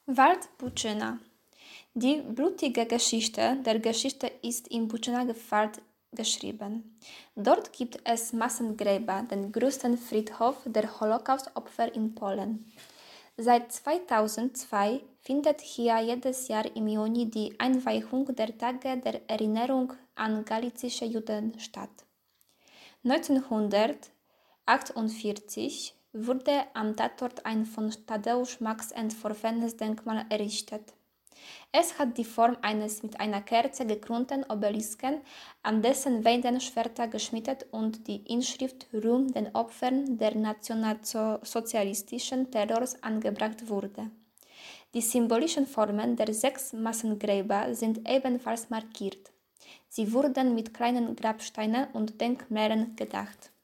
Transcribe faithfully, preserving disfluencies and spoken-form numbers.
Wald Buczyna. Die blutige Geschichte der Geschichte ist im Buczyner Wald geschrieben. Dort gibt es Massengräber, den größten Friedhof der Holocaust-Opfer in Polen. Seit zweitausendzwei findet hier jedes Jahr im Juni die Einweihung der Tage der Erinnerung an galizische Juden statt. neunzehnhundertachtundvierzig wurde am Tatort ein von Tadeusz Max entworfenes Denkmal errichtet. Es hat die Form eines mit einer Kerze gekrönten Obelisken, an dessen Wänden Schwerter geschmiedet und die Inschrift Ruhm den Opfern der nationalsozialistischen Terrors angebracht wurde. Die symbolischen Formen der sechs Massengräber sind ebenfalls markiert. Sie wurden mit kleinen Grabsteinen und Denkmälern gedacht.